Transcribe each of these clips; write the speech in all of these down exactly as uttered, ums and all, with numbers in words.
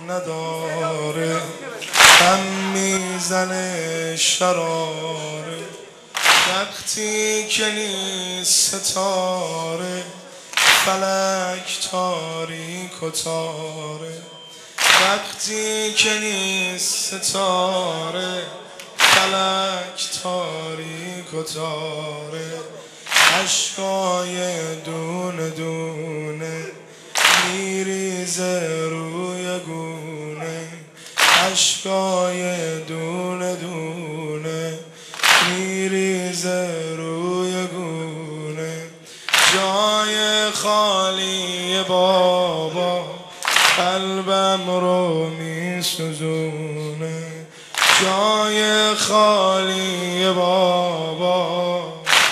نداره، هم میزنه شراره وقتی که نیست ستاره، فلک تاریک و تاره وقتی که نیست ستاره، فلک تاریک و تاره. عشقای دونه دونه میریزه روی گونه، عشقای دونه دونه میریزه روی گونه. جای خالی بابا قلبم رو میسوزونه، جای خالی بابا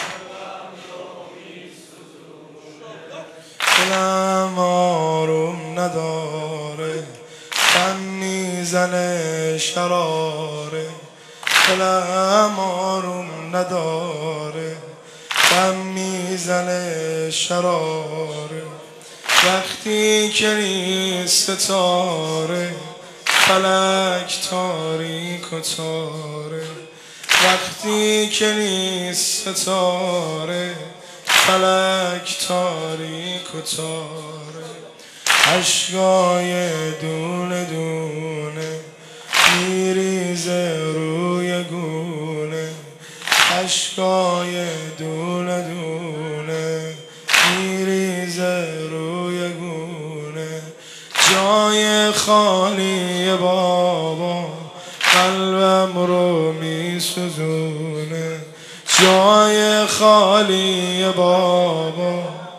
دلم آروم نداره، غم میزنه شراره. دلم آروم نداره، غم میزنه شراره وقتی که نیست ستاره، فلک تاریک و تاره وقتی که نیست ستاره، فلک تاریک و تاره. عشقای دونه دونه میریزه روی گونه، عشقای دونه دونه میریزه روی گونه. جای خالی بابا قلبم رو میسوزونه، جای خالی بابا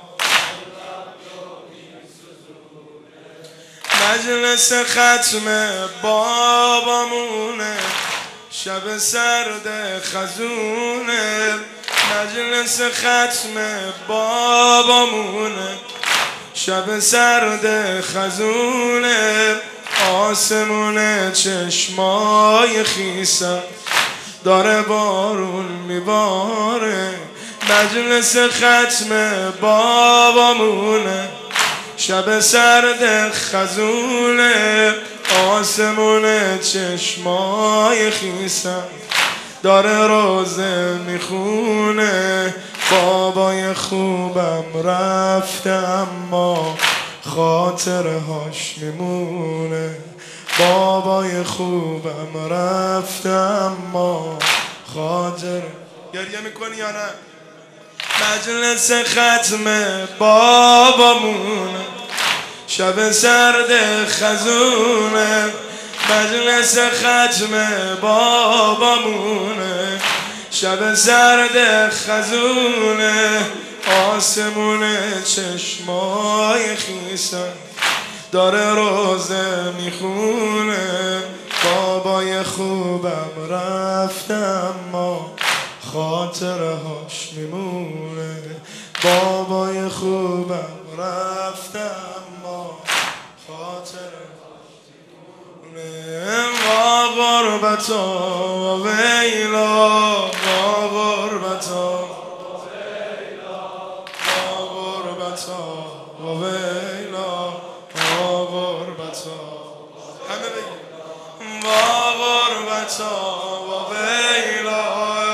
مجلس ختم بابامونه، شب سرد خزونه. مجلس ختم بابامونه، شب سرد خزونه. آسمونه چشمای خیسم داره بارون میباره. مجلس ختم بابامونه، شب سرد خزونه. آسمونه چشمای خیسم داره روزه میخونه. بابای خوبم رفته اما خاطرهاش میمونه، بابای خوبم رفته اما خاطر. گریه میکنی یا نه؟ مجلس ختم بابامونه، شب سرد خزونه. مجلس ختم بابامونه، شب سرد خزونه. آسمونه چشمای خیسم داره روزه میخونه. بابای خوبم رفته اما خاطرهاش میمونه، بابای خوبم رفته اما خاطرهاش میمونه. وا غربتا و ویلا، وا غربتا وا غربتا و ویلا، وا غربتا. همه بگیم وا غربتا و ویلا.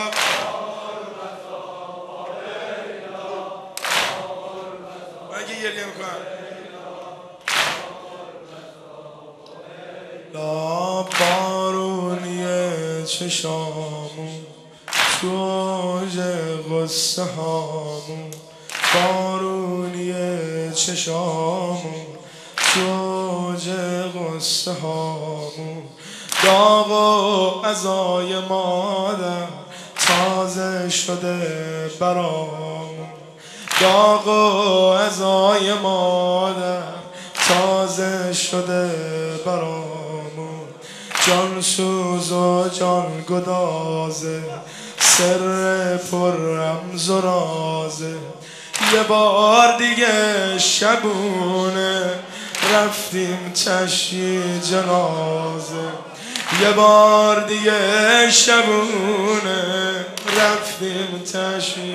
لا بارونیه چشامون تو اوج غصه هامون، بارونیه چشامون تو اوج غصه هامون. داغ و عزای مادر تازه شده برامون، داغ و عزای مادر تازه شده برامون. جان سوز و جان گدازه، سر پر رمز و رازه. یه بار دیگه شبونه رفتیم تشییع جنازه، یه بار دیگه شبونه رفتیم تشییع.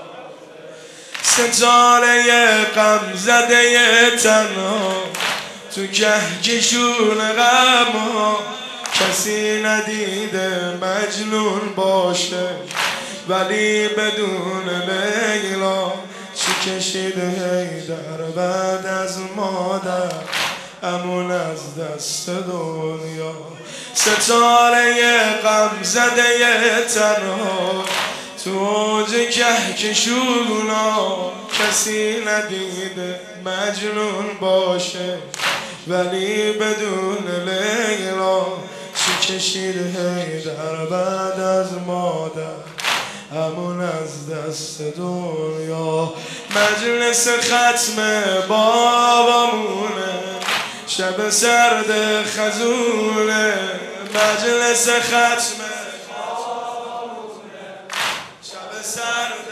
ستاره غم زده تنها تو کهکشون غم ها کسی ندیده مجنون باشه، ولی بدون لیلا چی کشیده هیدر بعد از مادر امون از دست دنیا. ستاره غم زده تنها تو اوج کهکشونا کسی ندیده مجنون باشه، ولی بدون لیلا چی کشیده هیدر بعد از مادر همون از دست دنیا. مجلس ختم بابامونه شب سرد خزونه، مجلس ختم بابامونه شب سرد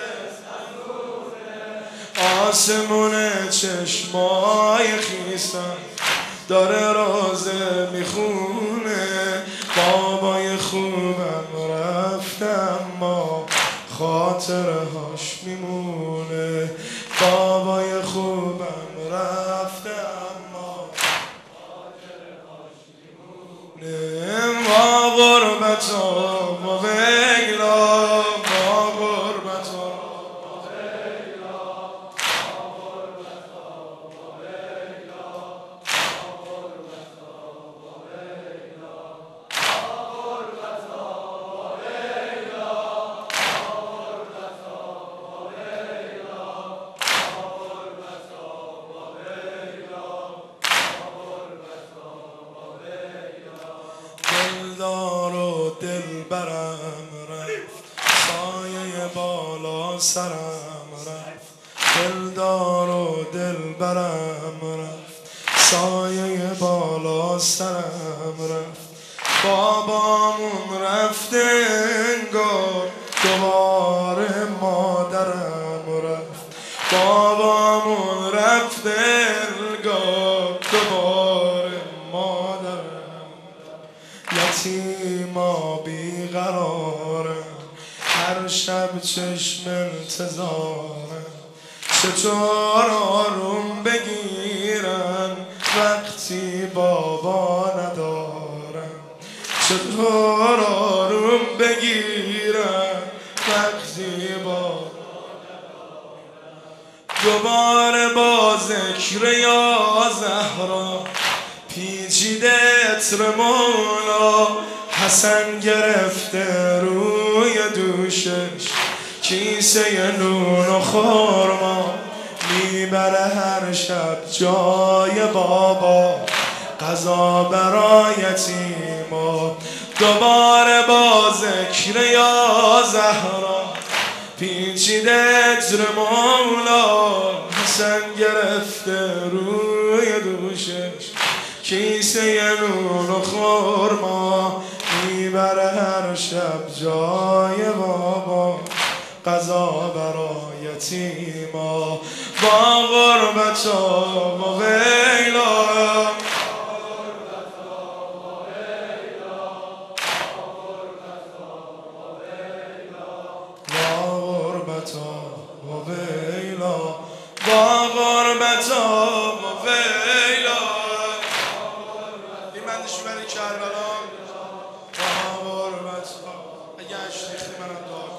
خزونه، آسمونه چشمای خیسن داره رازه میخونه. بابای خوبم رفته اما خاطرهاش میمونه، بابای خوبم رفته اما خاطرهاش میمونه. ما غربتا ما ویلا ما غربتا دلدار و دلبرم رفت سایه بالا سرم رفت، دلدار و دلبرم رفت سایه بالا سرم رفت. بابامون رفته انگار دوباره مادرم رفت، بابامون رفته انگار دوباره مادرم. یتیما بیقرارم هر شب چشم انتظارم، چطور آروم بگیرن وقتی بابا ندارم، چطور آروم بگیرن وقتی بابا دوباره با ذکر یا زهرا پیچیده عطر مولا. حسن گرفته روی دوشش کیسه نون و خورما، میبره هر شب جای بابا غذا برای یتیما. دوباره با ذکر یا زهرا پیچیده عطر مولا. حسن گرفته روی دوشش کیسه نون و خورما، میبره هر شب جای بابا غذا برای یتیما. با غربتا و ویلا با غربتا و ویلا با غربتا و ویلا. این بندشو برای کربلا با غربتا اگه اشتیختی منم دار.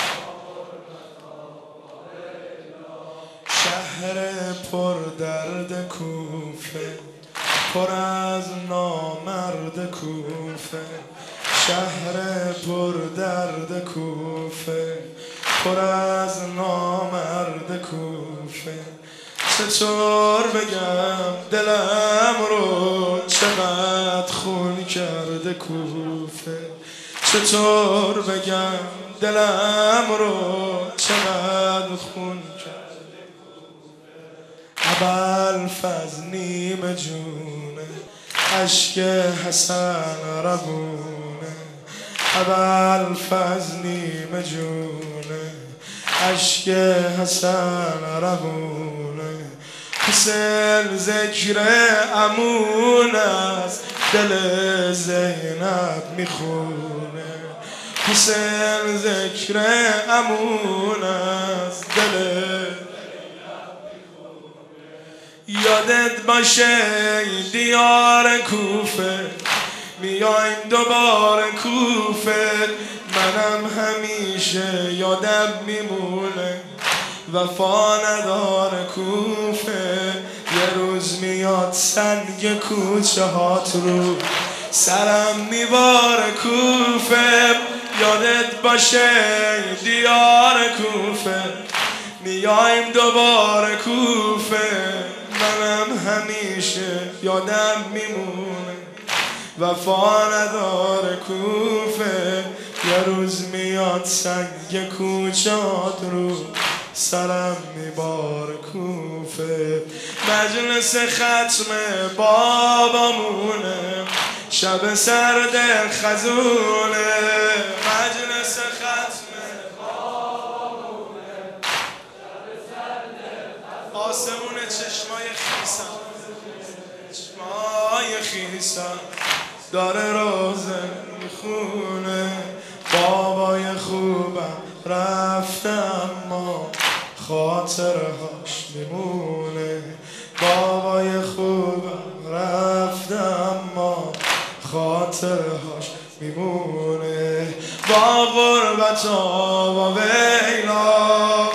شهر پر درد کوفه پر از نامرد کوفه، شهر پر درد کوفه پر از نامرد کوفه. چطور بگم دلم رو چقدر خون کرده کوفه، چطور بگم دلم رو چقدر خون کرده کوفه. ابوالفضل نیمه جونه اشک حسن روونه، ابوالفضل نیمه جونه اشک حسن روونه. حسین ذکر امون از دل زینب میخونه، حسین ذکر امون از دل یادت باشه دیار کوفه، میایم دوباره کوفه. منم همیشه یادم میمونه وفا نداره کوفه. یه روز میاد سنگ کوچه هات رو سرم میباره کوفه. یادت باشه دیار کوفه، میایم دوباره کوفه. منم همیشه یادم میمونه وفا نداره کوفه. یه روز میاد سنگ کوچات رو سرم میباره کوفه. مجلس ختم بابامونه، شب سرد خزونه. مجلس ختم بابامونه، شب سرد خزونه. آسمون چشمای خیسم، چشمای خیسم داره روزه میخونه. بابای خوبم رفته اما خاطرهاش میمونه. بابای خوبم رفته اما خاطرهاش میمونه. با غربت و با ویلا